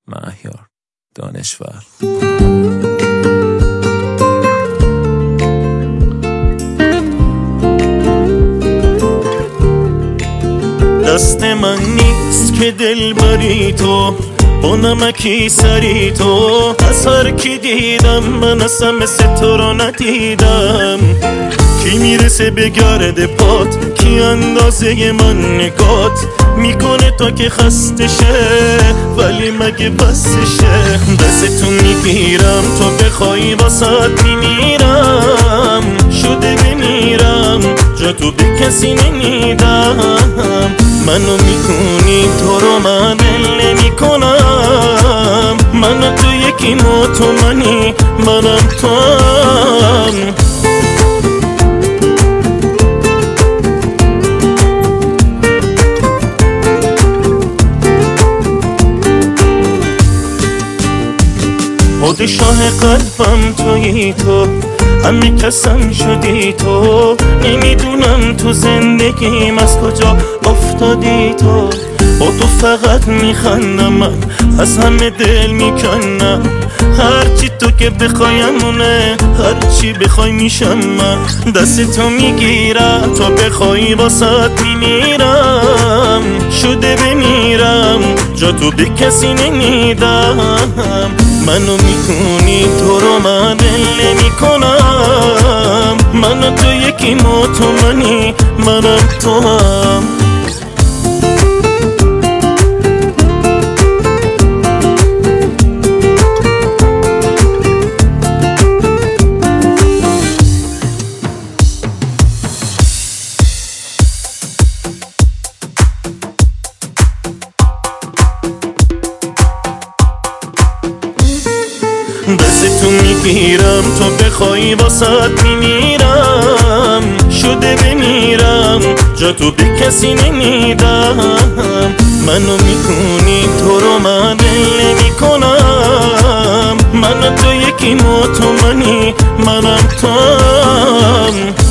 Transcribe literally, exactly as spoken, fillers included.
مهیار دانشور. دست من نیست که دل بری تو، با نمکی سری تو. از هر کی دیدم من اصلا مثل تو رو ندیدم. کی میرسه به گرد پات، کی اندازه من نگات میکنه تا که خسته شه، ولی مگه بسشه. دست تو میگیرم تو بخوای واسات میمیرم، شده بمیرم جا تو به کسی نمیدم. منو میکنی تو رو من دل نمیکنم، منو تو یکی مو تو منی منم تو هم. پادشاه قلبم تویی تو، همه کسم شدی تو. نمیدونم تو زندگیم از کجا افتادی تو. با تو فقط میخندم من، از همه دل میکنم. هرچی تو که بخوایمونه، هرچی بخوای میشم من. دست تو میگیرم تو بخوای واسات میمیرم، شده بمیرم جا تو به کسی نمیدم. منو میکنی تو رو من دل نمیکنم، منو تو یکی مو تو منی منم تو هم. دست تو میگیرم تو بخوای واسات میمیرم، شده بمیرم جا تو به کسی نمیدم. منو میکنی تو رو من دل نمیکنم، منو تو یکی مو تو منی منم تو هم.